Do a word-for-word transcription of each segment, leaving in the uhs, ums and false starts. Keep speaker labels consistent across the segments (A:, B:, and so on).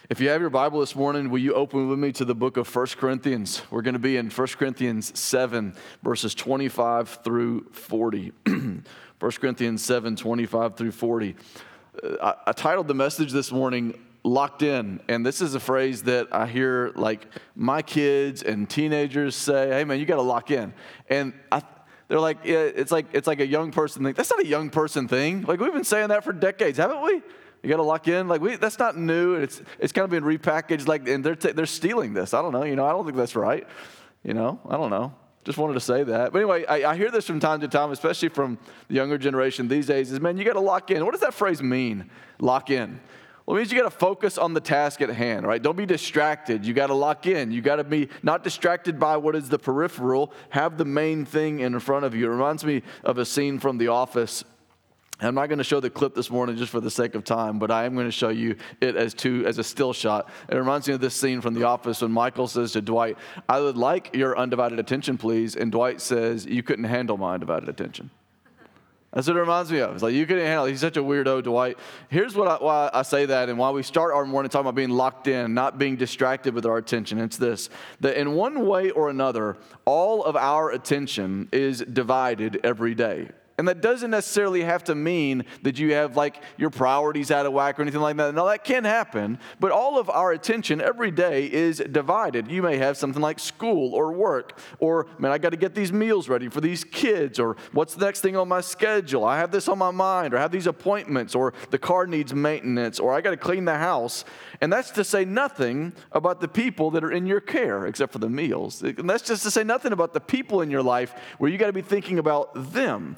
A: If you have your Bible this morning, will you open with me to the book of First Corinthians? We're going to be in First Corinthians seven, verses twenty-five through forty. First Corinthians seven, twenty-five through forty. Uh, I, I titled the message this morning, Locked In. And this is a phrase that I hear like my kids and teenagers say, hey man, you got to lock in. And I, they're like, yeah, it's like it's like a young person thing. That's not a young person thing. Like we've been saying that for decades, haven't we? You got to lock in. Like we, that's not new. It's it's kind of been repackaged. Like, and they're t- they're stealing this. I don't know. You know, I don't think that's right. You know, I don't know. Just wanted to say that. But anyway, I, I hear this from time to time, especially from the younger generation these days. Is man, you got to lock in. What does that phrase mean? Lock in. Well, it means you got to focus on the task at hand, right? Don't be distracted. You got to lock in. You got to be not distracted by what is the peripheral. Have the main thing in front of you. It reminds me of a scene from The Office. I'm not going to show the clip this morning just for the sake of time, but I am going to show you it as two as a still shot. It reminds me of this scene from The Office when Michael says to Dwight, I would like your undivided attention, please. And Dwight says, you couldn't handle my undivided attention. That's what it reminds me of. It's like, you couldn't handle it. He's such a weirdo, Dwight. Here's what I, why I say that and why we start our morning talking about being locked in, not being distracted with our attention. It's this, that in one way or another, all of our attention is divided every day. And that doesn't necessarily have to mean that you have like your priorities out of whack or anything like that. No, that can happen. But all of our attention every day is divided. You may have something like school or work, or man, I got to get these meals ready for these kids, or what's the next thing on my schedule? I have this on my mind, or I have these appointments, or the car needs maintenance, or I got to clean the house. And that's to say nothing about the people that are in your care, except for the meals. And that's just to say nothing about the people in your life where you got to be thinking about them.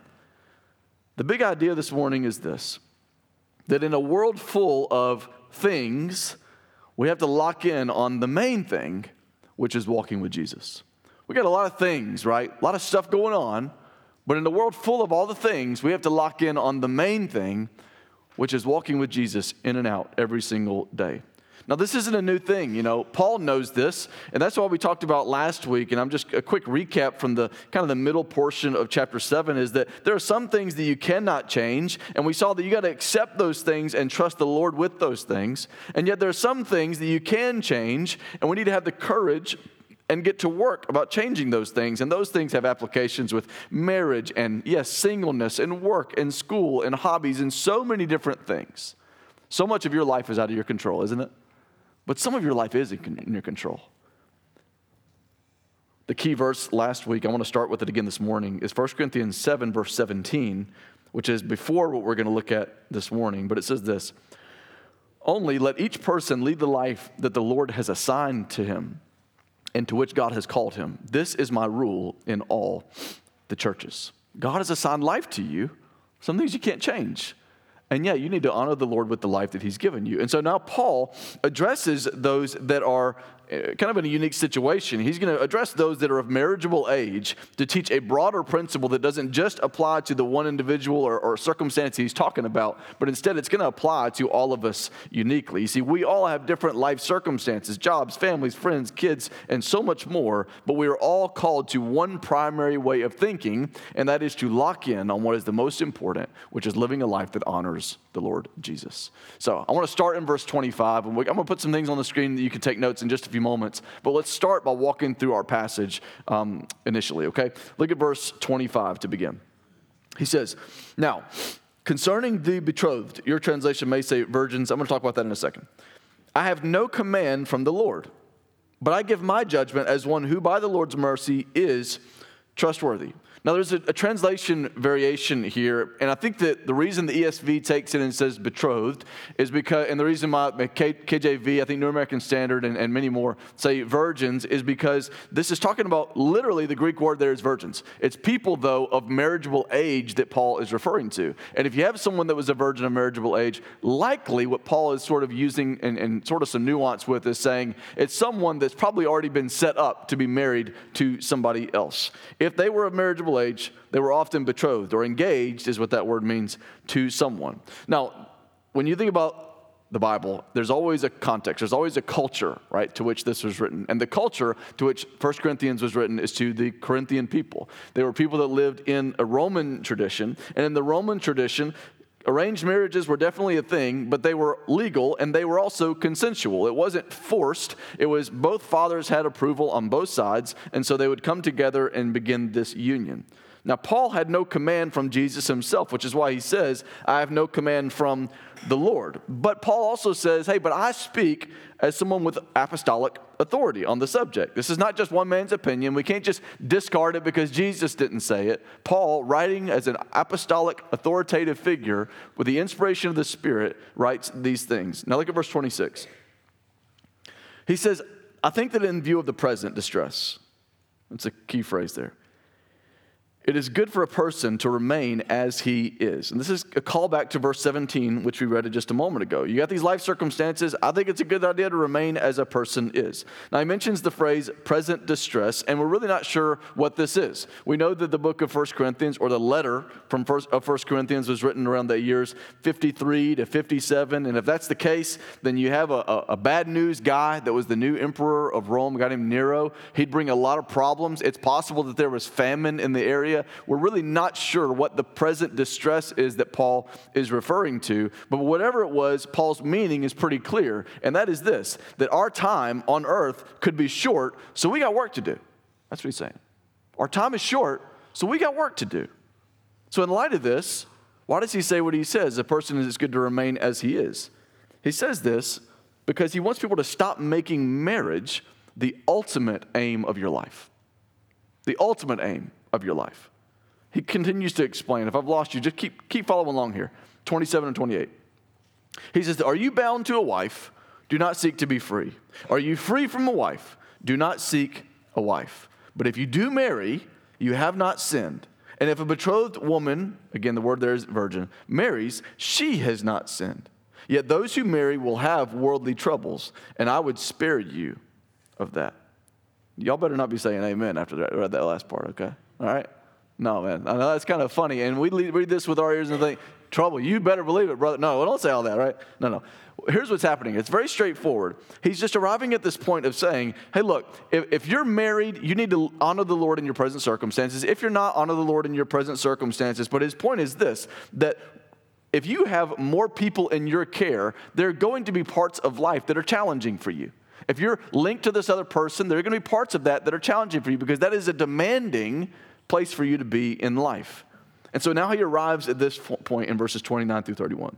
A: The big idea this morning is this, that in a world full of things, we have to lock in on the main thing, which is walking with Jesus. We got a lot of things, right? A lot of stuff going on, but in a world full of all the things, we have to lock in on the main thing, which is walking with Jesus in and out every single day. Now, this isn't a new thing, you know. Paul knows this, and that's what we talked about last week, and I'm just a quick recap from the kind of the middle portion of chapter seven is that there are some things that you cannot change, and we saw that you got to accept those things and trust the Lord with those things, and yet there are some things that you can change, and we need to have the courage and get to work about changing those things, and those things have applications with marriage and, yes, singleness and work and school and hobbies and so many different things. So much of your life is out of your control, isn't it? But some of your life is in your control. The key verse last week, I want to start with it again this morning, is First Corinthians seven, verse seventeen, which is before what we're going to look at this morning. But it says this, only let each person lead the life that the Lord has assigned to him and to which God has called him. This is my rule in all the churches. God has assigned life to you. Some things you can't change. And yeah, you need to honor the Lord with the life that he's given you. And so now Paul addresses those that are kind of in a unique situation. He's going to address those that are of marriageable age to teach a broader principle that doesn't just apply to the one individual or, or circumstance he's talking about, but instead it's going to apply to all of us uniquely. You see, we all have different life circumstances, jobs, families, friends, kids, and so much more, but we are all called to one primary way of thinking, and that is to lock in on what is the most important, which is living a life that honors the Lord Jesus. So I want to start in verse twenty-five, and I'm going to put some things on the screen that you can take notes in just a few moments, but let's start by walking through our passage um, initially, okay? Look at verse twenty-five to begin. He says, now, concerning the betrothed, your translation may say virgins. I'm going to talk about that in a second. I have no command from the Lord, but I give my judgment as one who by the Lord's mercy is trustworthy. Now, there's a, a translation variation here, and I think that the reason the E S V takes it and says betrothed is because, and the reason my K, KJV, I think New American Standard, and, and many more say virgins is because this is talking about literally the Greek word there is virgins. It's people, though, of marriageable age that Paul is referring to. And if you have someone that was a virgin of marriageable age, likely what Paul is sort of using and, and sort of some nuance with is saying it's someone that's probably already been set up to be married to somebody else. If they were of marriageable age, they were often betrothed or engaged is what that word means to someone. Now, when you think about the Bible, there's always a context. There's always a culture, right, to which this was written. And the culture to which First Corinthians was written is to the Corinthian people. They were people that lived in a Roman tradition. And in the Roman tradition, Arranged marriages were definitely a thing, but they were legal and they were also consensual. It wasn't forced. It was both fathers had approval on both sides, and so they would come together and begin this union. Now, Paul had no command from Jesus himself, which is why he says, I have no command from the Lord. But Paul also says, hey, but I speak as someone with apostolic authority on the subject. This is not just one man's opinion. We can't just discard it because Jesus didn't say it. Paul, writing as an apostolic authoritative figure with the inspiration of the Spirit, writes these things. Now look at verse twenty-six. He says, I think that in view of the present distress, that's a key phrase there, it is good for a person to remain as he is. And this is a callback to verse seventeen, which we read just a moment ago. You got these life circumstances. I think it's a good idea to remain as a person is. Now, he mentions the phrase present distress, and we're really not sure what this is. We know that the book of First Corinthians, or the letter from First, of First Corinthians, was written around the years fifty-three to fifty-seven. And if that's the case, then you have a, a, a bad news guy that was the new emperor of Rome, a guy named Nero. He'd bring a lot of problems. It's possible that there was famine in the area. We're really not sure what the present distress is that Paul is referring to, but whatever it was, Paul's meaning is pretty clear, and that is this, that our time on earth could be short, so we got work to do. That's what he's saying. Our time is short, so we got work to do. So in light of this, why does he say what he says? A person is good to remain as he is. He says this because he wants people to stop making marriage the ultimate aim of your life. The ultimate aim of your life. He continues to explain. If I've lost you, just keep, keep following along here. twenty-seven and twenty-eight. He says, are you bound to a wife? Do not seek to be free. Are you free from a wife? Do not seek a wife. But if you do marry, you have not sinned. And if a betrothed woman, again, the word there is virgin, marries, she has not sinned. Yet those who marry will have worldly troubles, and I would spare you of that. Y'all better not be saying amen after that, read that last part, okay? All right? No, man. I know that's kind of funny. And we read this with our ears and think, trouble, you better believe it, brother. No, don't say all that, right? No, no. Here's what's happening. It's very straightforward. He's just arriving at this point of saying, hey, look, if, if you're married, you need to honor the Lord in your present circumstances. If you're not, honor the Lord in your present circumstances. But his point is this, that if you have more people in your care, there are going to be parts of life that are challenging for you. If you're linked to this other person, there are going to be parts of that that are challenging for you because that is a demanding place for you to be in life. And so now he arrives at this point in verses twenty-nine through thirty-one.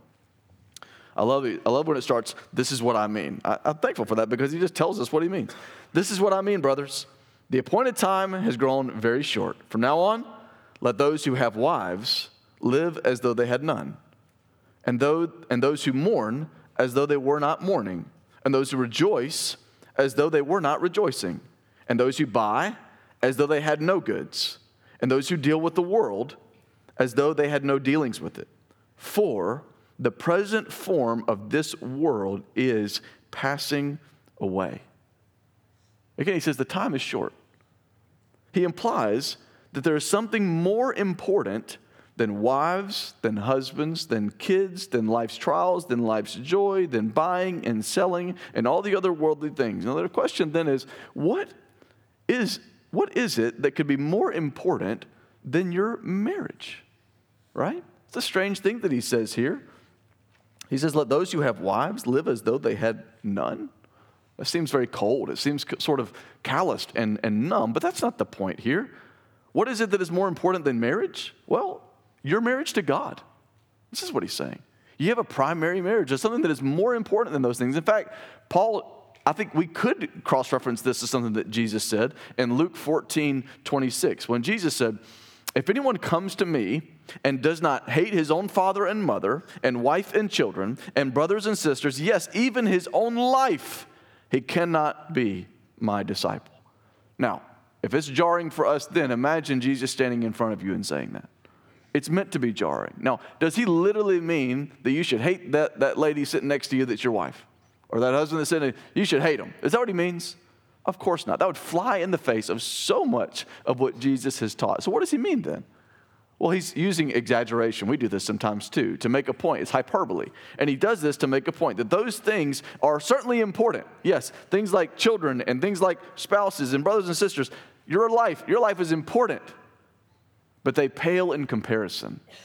A: I love it. I love when it starts, this is what I mean. I, I'm thankful for that because he just tells us what he means. This is what I mean, brothers. The appointed time has grown very short. From now on, let those who have wives live as though they had none, and, though, and those who mourn as though they were not mourning, and those who rejoice as though they were not rejoicing, and those who buy as though they had no goods, and those who deal with the world as though they had no dealings with it. For the present form of this world is passing away. Again, he says the time is short. He implies that there is something more important than wives, than husbands, than kids, than life's trials, than life's joy, than buying and selling, and all the other worldly things. Now, the question then is, what is, what is it that could be more important than your marriage? Right? It's a strange thing that he says here. He says, let those who have wives live as though they had none. That seems very cold. It seems sort of calloused and, and numb, but that's not the point here. What is it that is more important than marriage? Well, your marriage to God. This is what he's saying. You have a primary marriage. There's something that is more important than those things. In fact, Paul, I think we could cross-reference this to something that Jesus said in Luke fourteen twenty-six, when Jesus said, if anyone comes to me and does not hate his own father and mother and wife and children and brothers and sisters, yes, even his own life, he cannot be my disciple. Now, if it's jarring for us, then imagine Jesus standing in front of you and saying that. It's meant to be jarring. Now, does he literally mean that you should hate that, that lady sitting next to you that's your wife? Or that husband that's sitting, you should hate him? Is that what he means? Of course not. That would fly in the face of so much of what Jesus has taught. So what does he mean then? Well, he's using exaggeration. We do this sometimes too, to make a point. It's hyperbole. And he does this to make a point that those things are certainly important. Yes, things like children and things like spouses and brothers and sisters. Your life, your life is important, but they pale in comparison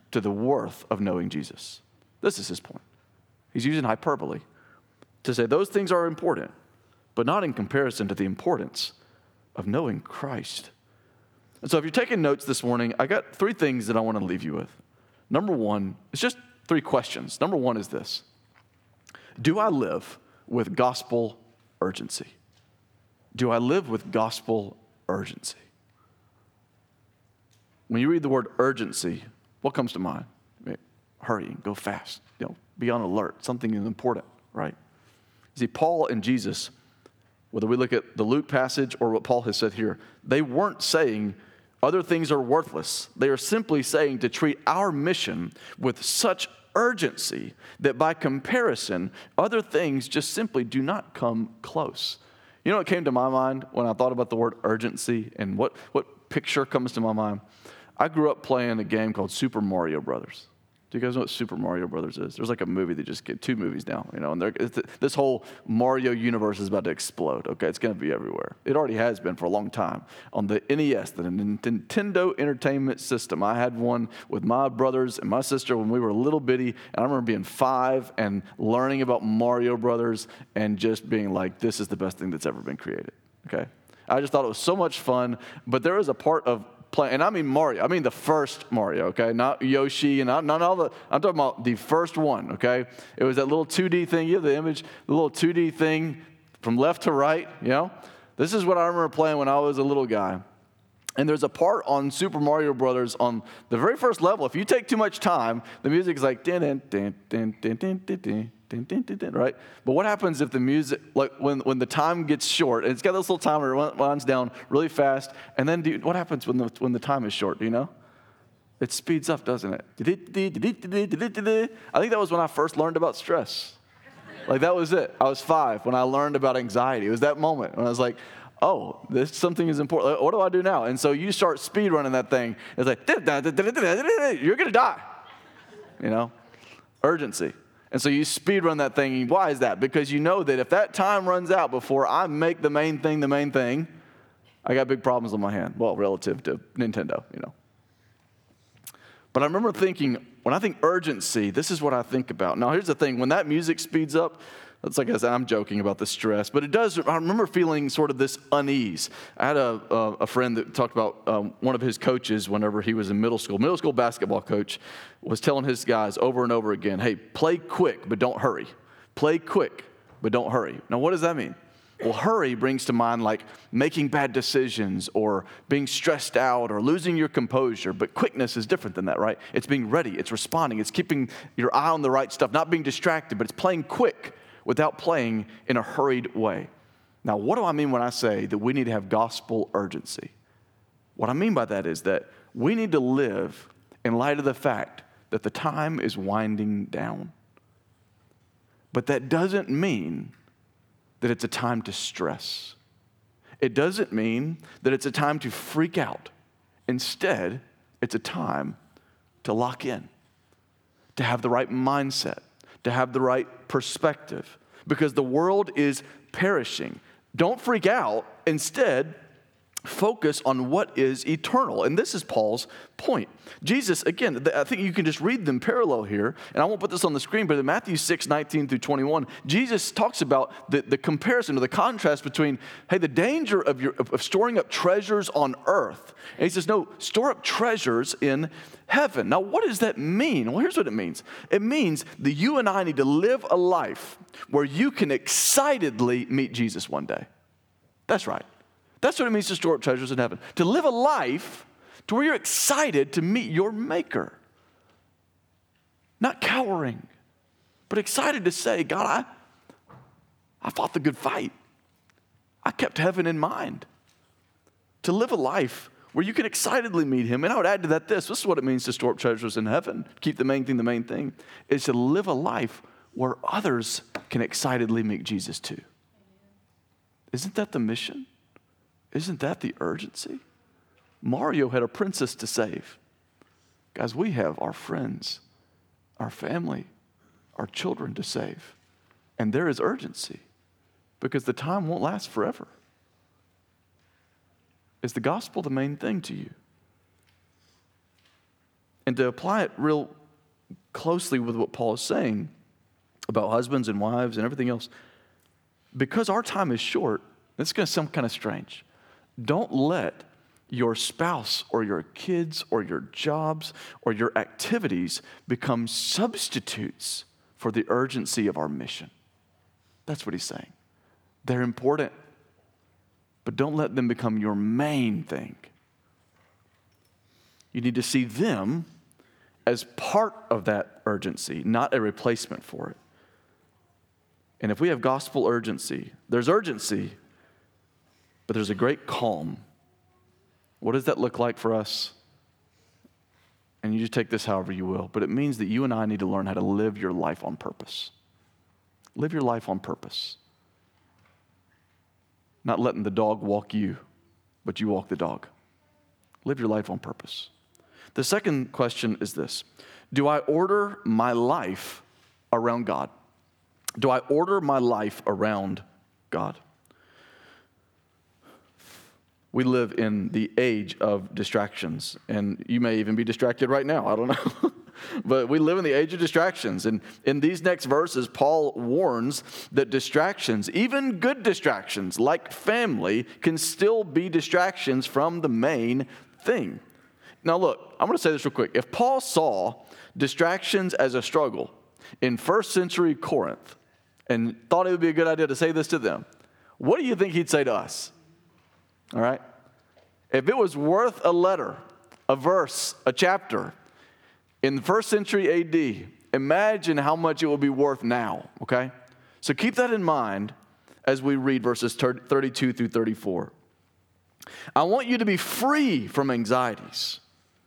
A: to the worth of knowing Jesus. This is his point. He's using hyperbole to say those things are important, but not in comparison to the importance of knowing Christ. And so if you're taking notes this morning, I got three things that I want to leave you with. Number one, it's just three questions. Number one is this: do I live with gospel urgency? Do I live with gospel urgency? When you read the word urgency, what comes to mind? I mean, hurry, go fast, you know, be on alert. Something is important, right? See, Paul and Jesus, whether we look at the Luke passage or what Paul has said here, they weren't saying other things are worthless. They are simply saying to treat our mission with such urgency that by comparison, other things just simply do not come close. You know what came to my mind when I thought about the word urgency and what, what picture comes to my mind? I grew up playing a game called Super Mario Brothers. Do you guys know what Super Mario Brothers is? There's like a movie that just get two movies now, you know, and it's, this whole Mario universe is about to explode, okay? It's going to be everywhere. It already has been for a long time. On the N E S, the Nintendo Entertainment System, I had one with my brothers and my sister when we were little bitty, and I remember being five and learning about Mario Brothers and just being like, this is the best thing that's ever been created, okay? I just thought it was so much fun, but there is a part of play, and I mean Mario. I mean the first Mario, okay? Not Yoshi, and not, not all the, I'm talking about the first one, okay? It was that little two D thing. You have the image, the little two D thing from left to right, you know? This is what I remember playing when I was a little guy. And there's a part on Super Mario Brothers on the very first level. If you take too much time, the music is like, din, din, din, din, din, din, din, din. Din, din, din, din, right? But what happens if the music, like when, when the time gets short, and it's got this little timer, it winds down really fast, and then do, what happens when the, when the time is short, do you know? It speeds up, doesn't it? I think that was when I first learned about stress. Like that was it. I was five when I learned about anxiety. It was that moment when I was like, oh, this something is important. What do I do now? And so you start speed running that thing. It's like, you're going to die, you know? Urgency. And so you speed run that thing. Why is that? Because you know that if that time runs out before I make the main thing the main thing, I got big problems on my hand. Well, relative to Nintendo, you know. But I remember thinking, when I think urgency, this is what I think about. Now, here's the thing. When that music speeds up, it's like I said, I'm joking about the stress, but it does, I remember feeling sort of this unease. I had a, a, a friend that talked about um, one of his coaches whenever he was in middle school. Middle school basketball coach was telling his guys over and over again, hey, play quick, but don't hurry. Play quick, but don't hurry. Now, what does that mean? Well, hurry brings to mind like making bad decisions or being stressed out or losing your composure. But quickness is different than that, right? It's being ready. It's responding. It's keeping your eye on the right stuff, not being distracted, but it's playing quick without playing in a hurried way. Now, what do I mean when I say that we need to have gospel urgency? What I mean by that is that we need to live in light of the fact that the time is winding down. But that doesn't mean that it's a time to stress. It doesn't mean that it's a time to freak out. Instead, it's a time to lock in, to have the right mindset, to have the right perspective, because the world is perishing. Don't freak out. Instead, focus on what is eternal. And this is Paul's point. Jesus, again, I think you can just read them parallel here, and I won't put this on the screen, but in Matthew six, nineteen through twenty-one, Jesus talks about the, the comparison or the contrast between, hey, the danger of, your, of storing up treasures on earth. And he says, no, store up treasures in heaven. Now, what does that mean? Well, here's what it means. It means that you and I need to live a life where you can excitedly meet Jesus one day. That's right. That's what it means to store up treasures in heaven. To live a life to where you're excited to meet your Maker. Not cowering, but excited to say, God, I, I fought the good fight. I kept heaven in mind. To live a life where you can excitedly meet him. And I would add to that this. This is what it means to store up treasures in heaven. Keep the main thing the main thing. Is to live a life where others can excitedly meet Jesus too. Isn't that the mission? Isn't that the urgency? Mario had a princess to save. Guys, we have our friends, our family, our children to save. And there is urgency because the time won't last forever. Is the gospel the main thing to you? And to apply it real closely with what Paul is saying about husbands and wives and everything else, because our time is short, it's going to sound kind of strange. Don't let your spouse or your kids or your jobs or your activities become substitutes for the urgency of our mission. That's what he's saying. They're important, but don't let them become your main thing. You need to see them as part of that urgency, not a replacement for it. And if we have gospel urgency, there's urgency, but there's a great calm. What does that look like for us? And you just take this however you will, but it means that you and I need to learn how to live your life on purpose. Live your life on purpose. Not letting the dog walk you, but you walk the dog. Live your life on purpose. The second question is this: do I order my life around God? Do I order my life around God? We live in the age of distractions, and you may even be distracted right now. I don't know. But we live in the age of distractions. And in these next verses, Paul warns that distractions, even good distractions like family, can still be distractions from the main thing. Now look, I'm going to say this real quick. If Paul saw distractions as a struggle in first century Corinth and thought it would be a good idea to say this to them, what do you think he'd say to us? All right? If it was worth a letter, a verse, a chapter in the first century A D, imagine how much it will be worth now, okay? So keep that in mind as we read verses thirty-two through thirty-four. I want you to be free from anxieties.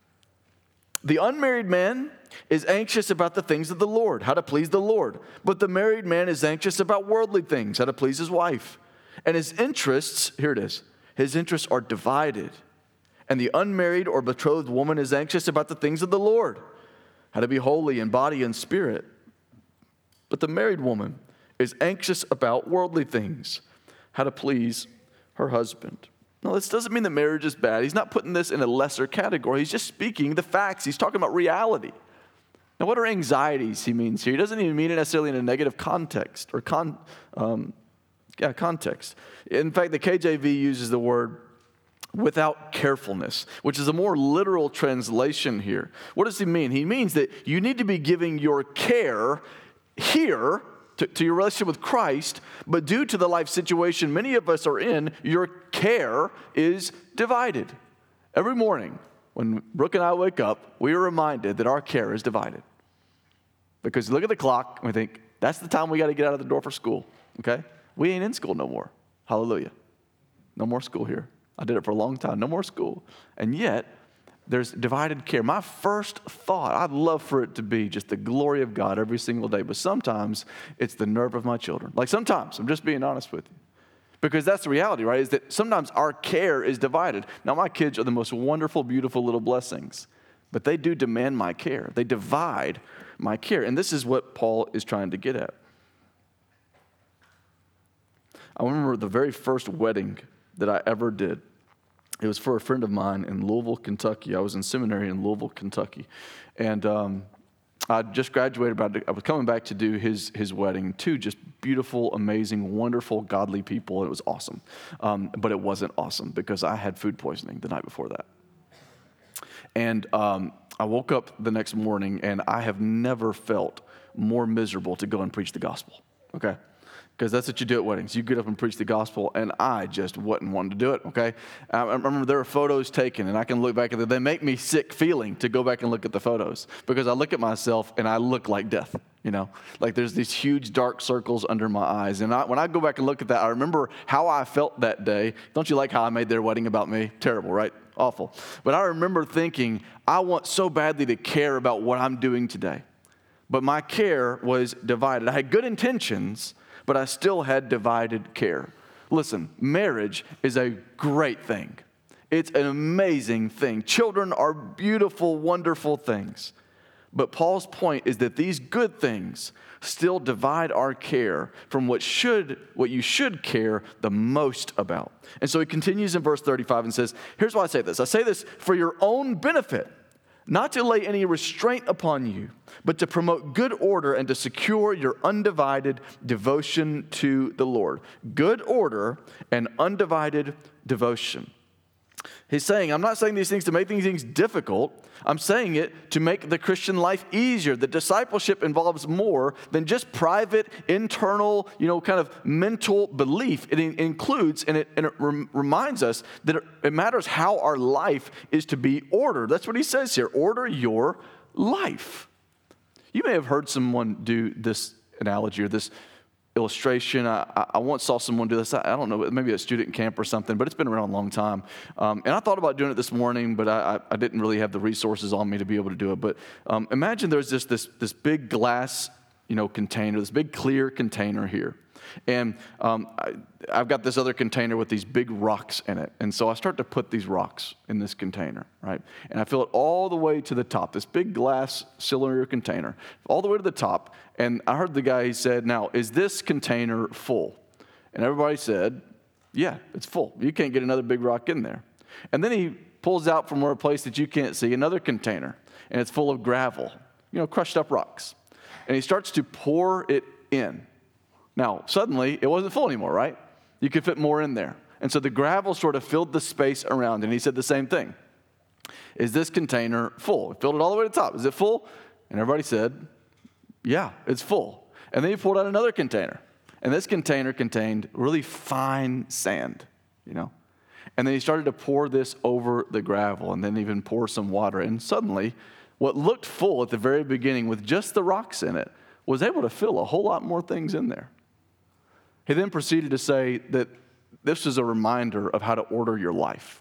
A: The unmarried man is anxious about the things of the Lord, how to please the Lord. But the married man is anxious about worldly things, how to please his wife. And his interests, here it is, his interests are divided. And the unmarried or betrothed woman is anxious about the things of the Lord, how to be holy in body and spirit. But the married woman is anxious about worldly things, how to please her husband. Now, this doesn't mean that marriage is bad. He's not putting this in a lesser category. He's just speaking the facts. He's talking about reality. Now, what are anxieties he means here? He doesn't even mean it necessarily in a negative context or con, um, yeah, context. In fact, the K J V uses the word without carefulness, which is a more literal translation here. What does he mean? He means that you need to be giving your care here to, to your relationship with Christ, but due to the life situation many of us are in, your care is divided. Every morning when Brooke and I wake up, we are reminded that our care is divided. Because look at the clock and we think, that's the time we got to get out of the door for school, okay? We ain't in school no more. Hallelujah. No more school here. I did it for a long time. No more school. And yet, there's divided care. My first thought, I'd love for it to be just the glory of God every single day. But sometimes, it's the nerve of my children. Like sometimes, I'm just being honest with you. Because that's the reality, right? Is that sometimes our care is divided. Now, my kids are the most wonderful, beautiful little blessings. But they do demand my care. They divide my care. And this is what Paul is trying to get at. I remember the very first wedding that I ever did. It was for a friend of mine in Louisville, Kentucky. I was in seminary in Louisville, Kentucky. And um, I just graduated, but I was coming back to do his his wedding. Two just beautiful, amazing, wonderful, godly people. It was awesome. Um, but it wasn't awesome because I had food poisoning the night before that. And um, I woke up the next morning, and I have never felt more miserable to go and preach the gospel, okay? Because that's what you do at weddings. You get up and preach the gospel, and I just wasn't wanting to do it, okay? I remember there were photos taken, and I can look back at them. They make me sick feeling to go back and look at the photos because I look at myself, and I look like death, you know? Like there's these huge dark circles under my eyes. And I, when I go back and look at that, I remember how I felt that day. Don't you like how I made their wedding about me? Terrible, right? Awful. But I remember thinking, I want so badly to care about what I'm doing today. But my care was divided. I had good intentions, but I still had divided care. Listen, marriage is a great thing. It's an amazing thing. Children are beautiful, wonderful things. But Paul's point is that these good things still divide our care from what should, what you should care the most about. And so he continues in verse thirty-five and says, here's why I say this. I say this for your own benefit, not to lay any restraint upon you, but to promote good order and to secure your undivided devotion to the Lord. Good order and undivided devotion. He's saying, I'm not saying these things to make these things difficult. I'm saying it to make the Christian life easier. The discipleship involves more than just private, internal, you know, kind of mental belief. It in- includes and it, and it rem- reminds us that it, it matters how our life is to be ordered. That's what he says here. Order your life. You may have heard someone do this analogy or this illustration. I, I once saw someone do this. I, I don't know, maybe a student camp or something, but it's been around a long time. Um, and I thought about doing it this morning, but I, I, I didn't really have the resources on me to be able to do it. But um, imagine there's this, this, this big glass, you know, container, this big clear container here. And um, I, I've got this other container with these big rocks in it. And so I start to put these rocks in this container, right? And I fill it all the way to the top, this big glass cylinder container, all the way to the top. And I heard the guy, he said, now, is this container full? And everybody said, yeah, it's full. You can't get another big rock in there. And then he pulls out from a place that you can't see another container, and it's full of gravel, you know, crushed up rocks. And he starts to pour it in. Now, suddenly, it wasn't full anymore, right? You could fit more in there. And so the gravel sort of filled the space around, and he said the same thing. Is this container full? He filled it all the way to the top. Is it full? And everybody said, yeah, it's full. And then he pulled out another container. And this container contained really fine sand, you know. And then he started to pour this over the gravel and then even pour some water. And suddenly, what looked full at the very beginning with just the rocks in it was able to fill a whole lot more things in there. He then proceeded to say that this is a reminder of how to order your life.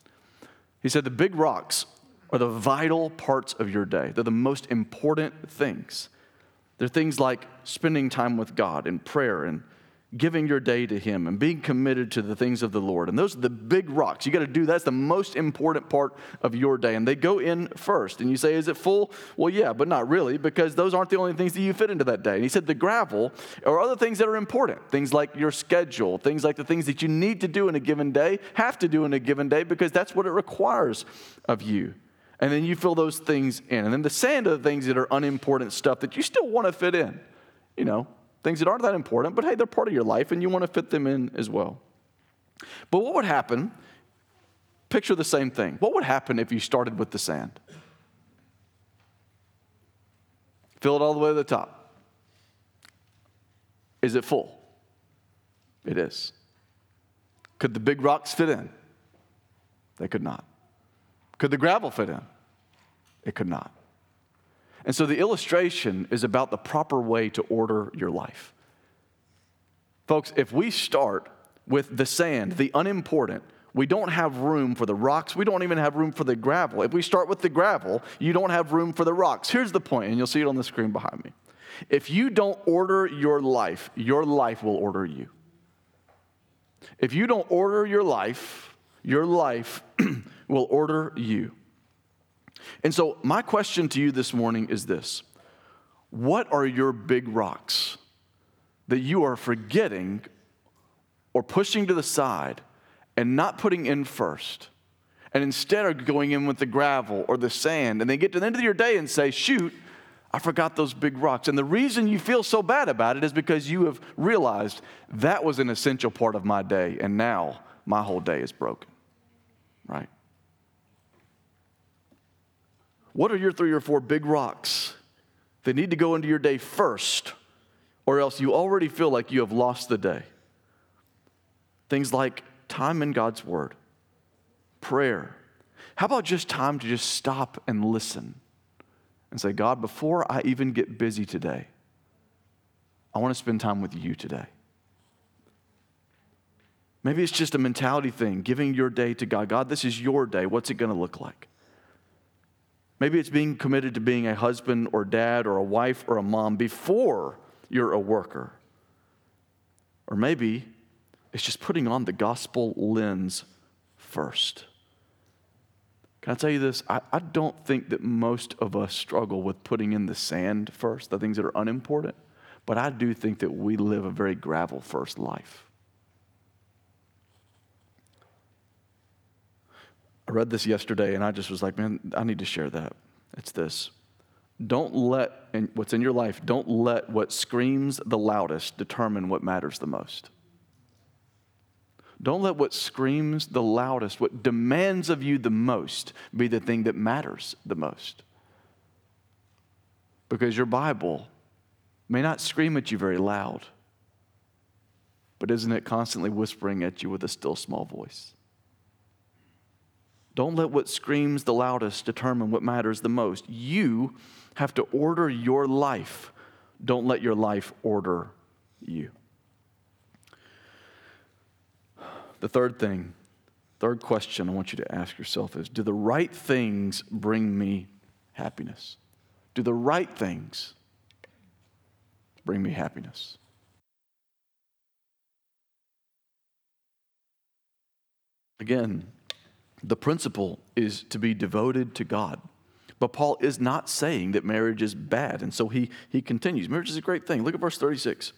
A: He said the big rocks are the vital parts of your day. They're the most important things. They're things like spending time with God in prayer and giving your day to Him and being committed to the things of the Lord. And those are the big rocks. You got to do that's the most important part of your day. And they go in first. And you say, is it full? Well, yeah, but not really, because those aren't the only things that you fit into that day. And he said the gravel are other things that are important. Things like your schedule, things like the things that you need to do in a given day, have to do in a given day, because that's what it requires of you. And then you fill those things in. And then the sand are the things that are unimportant stuff that you still want to fit in, you know. Things that aren't that important, but hey, they're part of your life and you want to fit them in as well. But what would happen, picture the same thing. What would happen if you started with the sand? Fill it all the way to the top. Is it full? It is. Could the big rocks fit in? They could not. Could the gravel fit in? It could not. And so the illustration is about the proper way to order your life. Folks, if we start with the sand, the unimportant, we don't have room for the rocks. We don't even have room for the gravel. If we start with the gravel, you don't have room for the rocks. Here's the point, and you'll see it on the screen behind me. If you don't order your life, your life will order you. If you don't order your life, your life will order you. And so my question to you this morning is this. What are your big rocks that you are forgetting or pushing to the side and not putting in first, and instead are going in with the gravel or the sand, and they get to the end of your day and say, shoot, I forgot those big rocks. And the reason you feel so bad about it is because you have realized that was an essential part of my day, and now my whole day is broken, right? What are your three or four big rocks that need to go into your day first, or else you already feel like you have lost the day? Things like time in God's Word, prayer. How about just time to just stop and listen and say, God, before I even get busy today, I want to spend time with you today. Maybe it's just a mentality thing, giving your day to God. God, this is your day. What's it going to look like? Maybe it's being committed to being a husband or dad or a wife or a mom before you're a worker. Or maybe it's just putting on the gospel lens first. Can I tell you this? I, I don't think that most of us struggle with putting in the sand first, the things that are unimportant, but I do think that we live a very gravel-first life. I read this yesterday, and I just was like, man, I need to share that. It's this. Don't let in, what's in your life, don't let what screams the loudest determine what matters the most. Don't let what screams the loudest, what demands of you the most, be the thing that matters the most. Because your Bible may not scream at you very loud, but isn't it constantly whispering at you with a still small voice? Don't let what screams the loudest determine what matters the most. You have to order your life. Don't let your life order you. The third thing, third question I want you to ask yourself is, do the right things bring me happiness? Do the right things bring me happiness? Again, the principle is to be devoted to God. But Paul is not saying that marriage is bad. And so he, he continues. Marriage is a great thing. Look at verse thirty-six.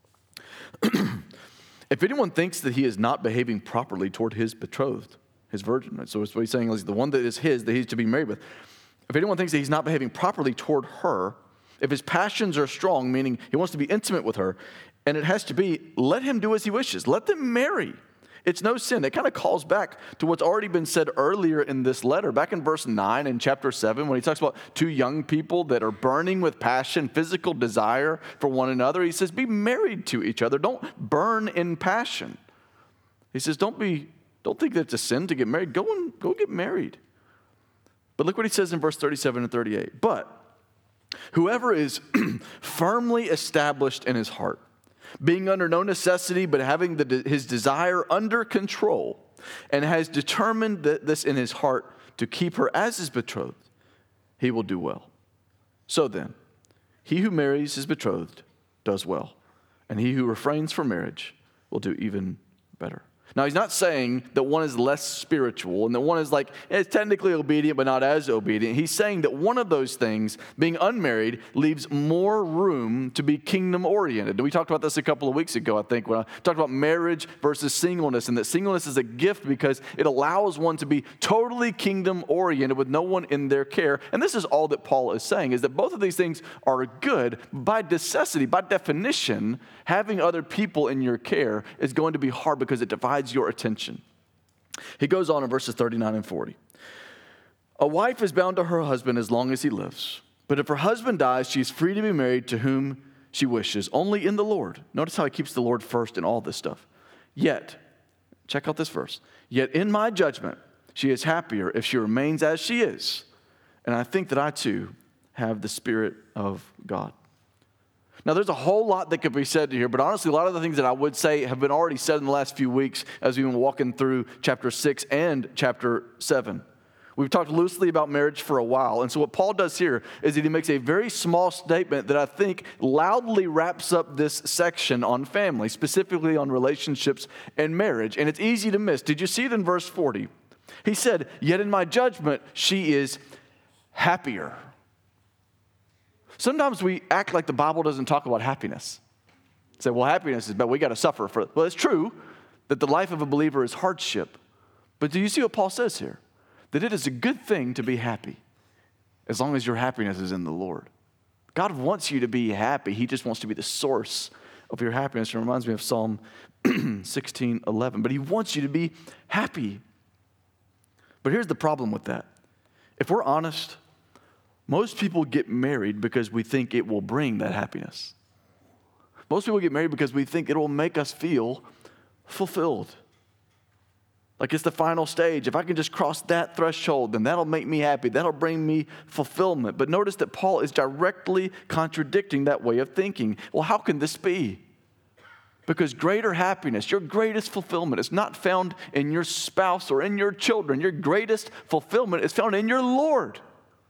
A: If anyone thinks that he is not behaving properly toward his betrothed, his virgin, right? So what he's saying is the one that is his, that he's to be married with. If anyone thinks that he's not behaving properly toward her, if his passions are strong, meaning he wants to be intimate with her, and it has to be, let him do as he wishes. Let them marry. It's no sin. It kind of calls back to what's already been said earlier in this letter. Back in verse nine in chapter seven, when he talks about two young people that are burning with passion, physical desire for one another, he says, be married to each other. Don't burn in passion. He says, don't be, don't think that it's a sin to get married. Go and go get married. But look what he says in verse thirty-seven and thirty-eight. But whoever is firmly established in his heart, being under no necessity, but having the, his desire under control, and has determined this in his heart to keep her as his betrothed, he will do well. So then, he who marries his betrothed does well, and he who refrains from marriage will do even better. Now, he's not saying that one is less spiritual and that one is like, it's technically obedient but not as obedient. He's saying that one of those things, being unmarried, leaves more room to be kingdom-oriented. And we talked about this a couple of weeks ago, I think, when I talked about marriage versus singleness, and that singleness is a gift because it allows one to be totally kingdom-oriented with no one in their care. And this is all that Paul is saying, is that both of these things are good. By necessity, by definition, having other people in your care is going to be hard because it divides your attention. He goes on in verses thirty-nine and forty. A wife is bound to her husband as long as he lives. But if her husband dies, she is free to be married to whom she wishes, only in the Lord. Notice how he keeps the Lord first in all this stuff. Yet, check out this verse. Yet in my judgment, she is happier if she remains as she is. And I think that I too have the Spirit of God. Now, there's a whole lot that could be said here, but honestly, a lot of the things that I would say have been already said in the last few weeks as we've been walking through chapter six and chapter seven. We've talked loosely about marriage for a while, and so what Paul does here is that he makes a very small statement that I think loudly wraps up this section on family, specifically on relationships and marriage, and it's easy to miss. Did you see it in verse forty? He said, yet in my judgment, she is happier. Sometimes we act like the Bible doesn't talk about happiness. Say, well, happiness is bad. We got to suffer for it. Well, it's true that the life of a believer is hardship. But do you see what Paul says here? That it is a good thing to be happy as long as your happiness is in the Lord. God wants you to be happy. He just wants to be the source of your happiness. It reminds me of Psalm sixteen eleven. But he wants you to be happy. But here's the problem with that. If we're honest, most people get married because we think it will bring that happiness. Most people get married because we think it will make us feel fulfilled. Like it's the final stage. If I can just cross that threshold, then that'll make me happy. That'll bring me fulfillment. But notice that Paul is directly contradicting that way of thinking. Well, how can this be? Because greater happiness, your greatest fulfillment is not found in your spouse or in your children. Your greatest fulfillment is found in your Lord.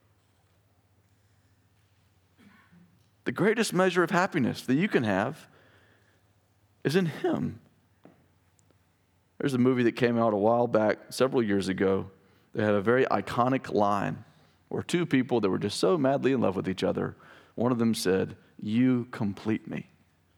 A: The greatest measure of happiness that you can have is in Him. There's a movie that came out a while back, several years ago, that had a very iconic line where two people that were just so madly in love with each other, one of them said, "You complete me."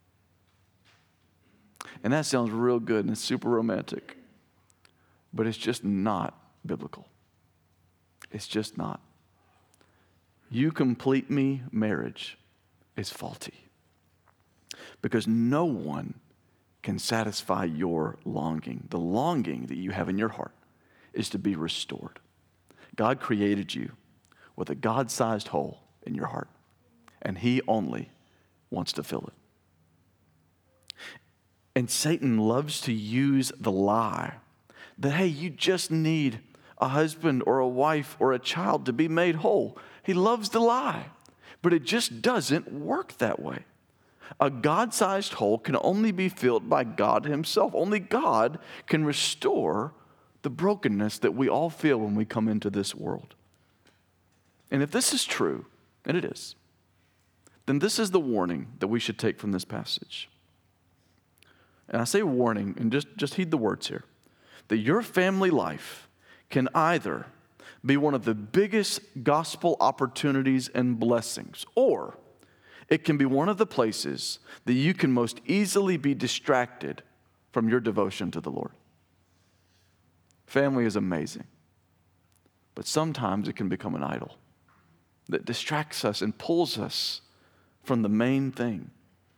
A: And that sounds real good and it's super romantic, but it's just not biblical. It's just not. You Complete Me marriage is faulty because no one can satisfy your longing. The longing that you have in your heart is to be restored. God created you with a God-sized hole in your heart, and he only wants to fill it. And Satan loves to use the lie that, hey, you just need a husband or a wife or a child to be made whole. He loves the lie, but it just doesn't work that way. A God-sized hole can only be filled by God himself. Only God can restore the brokenness that we all feel when we come into this world. And if this is true, and it is, then this is the warning that we should take from this passage. And I say warning, and just, just heed the words here, that your family life can either be one of the biggest gospel opportunities and blessings, or it can be one of the places that you can most easily be distracted from your devotion to the Lord. Family is amazing, but sometimes it can become an idol that distracts us and pulls us from the main thing.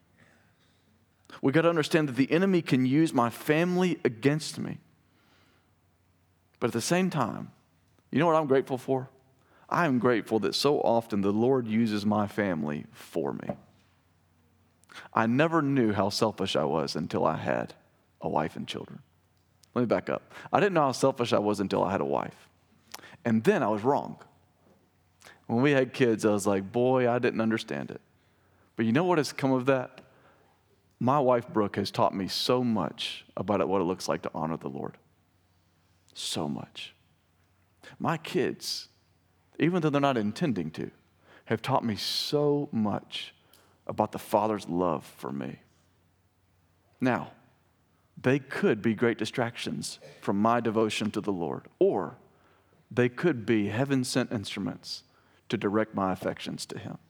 A: We got to understand that the enemy can use my family against me. But at the same time, you know what I'm grateful for? I am grateful that so often the Lord uses my family for me. I never knew how selfish I was until I had a wife and children. Let me back up. I didn't know how selfish I was until I had a wife. And then I was wrong. When we had kids, I was like, boy, I didn't understand it. But you know what has come of that? My wife, Brooke, has taught me so much about what it looks like to honor the Lord. So much. My kids, even though they're not intending to, have taught me so much about the Father's love for me. Now, they could be great distractions from my devotion to the Lord, or they could be heaven-sent instruments to direct my affections to Him.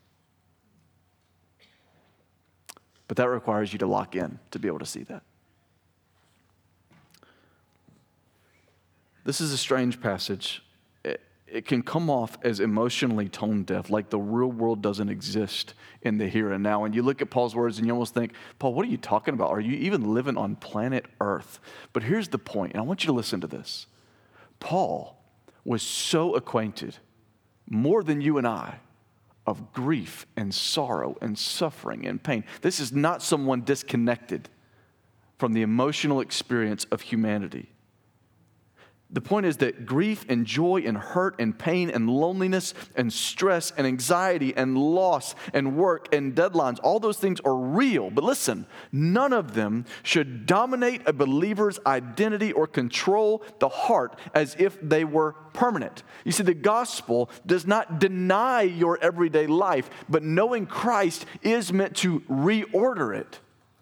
A: But that requires you to lock in to be able to see that. This is a strange passage. It, it can come off as emotionally tone deaf, like the real world doesn't exist in the here and now. And you look at Paul's words and you almost think, Paul, what are you talking about? Are you even living on planet Earth? But here's the point, and I want you to listen to this. Paul was so acquainted, more than you and I, of grief and sorrow and suffering and pain. This is not someone disconnected from the emotional experience of humanity. The point is that grief and joy and hurt and pain and loneliness and stress and anxiety and loss and work and deadlines, all those things are real. But listen, none of them should dominate a believer's identity or control the heart as if they were permanent. You see, the gospel does not deny your everyday life, but knowing Christ is meant to reorder it.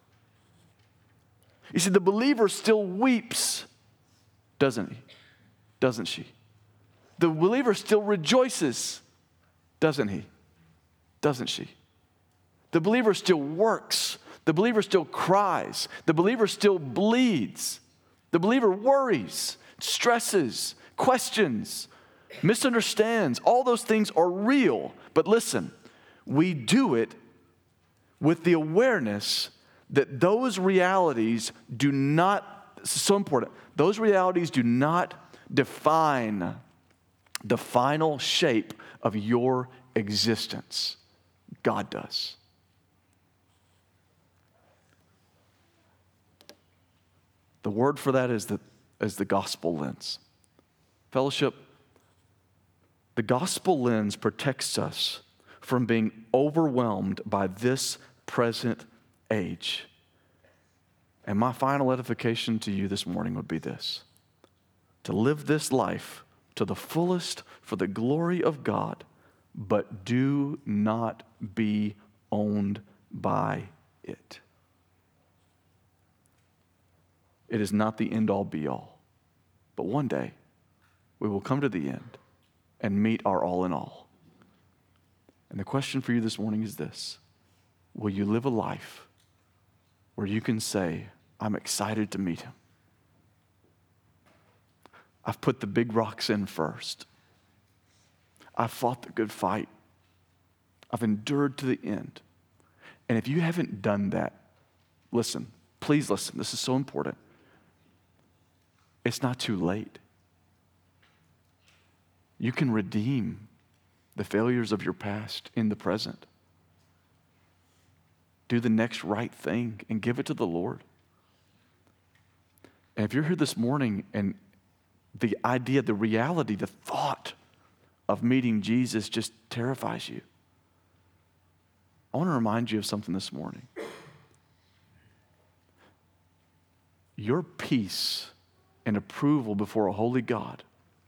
A: You see, the believer still weeps, doesn't he? Doesn't she? The believer still rejoices, doesn't he? Doesn't she? The believer still works. The believer still cries. The believer still bleeds. The believer worries, stresses, questions, misunderstands. All those things are real. But listen, we do it with the awareness that those realities do not, this is so important, those realities do not define the final shape of your existence. God does. The word for that is the, is the gospel lens. Fellowship, the gospel lens protects us from being overwhelmed by this present age. And my final edification to you this morning would be this: to live this life to the fullest for the glory of God, but do not be owned by it. It is not the end-all be-all, but one day we will come to the end and meet our all-in-all. And the question for you this morning is this: will you live a life where you can say, I'm excited to meet Him? I've put the big rocks in first. I've fought the good fight. I've endured to the end. And if you haven't done that, listen, please listen. This is so important. It's not too late. You can redeem the failures of your past in the present. Do the next right thing and give it to the Lord. And if you're here this morning and the idea, the reality, the thought of meeting Jesus just terrifies you, I want to remind you of something this morning. Your peace and approval before a holy God,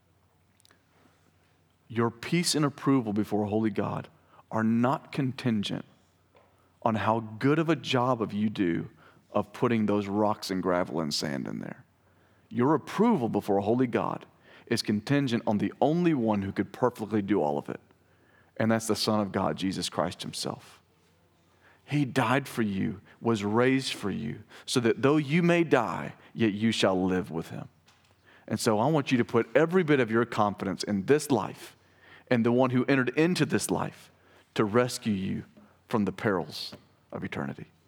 A: your peace and approval before a holy God are not contingent on how good of a job of you do of putting those rocks and gravel and sand in there. Your approval before a holy God is contingent on the only one who could perfectly do all of it, and that's the Son of God, Jesus Christ himself. He died for you, was raised for you, so that though you may die, yet you shall live with him. And so I want you to put every bit of your confidence in this life and the one who entered into this life to rescue you from the perils of eternity.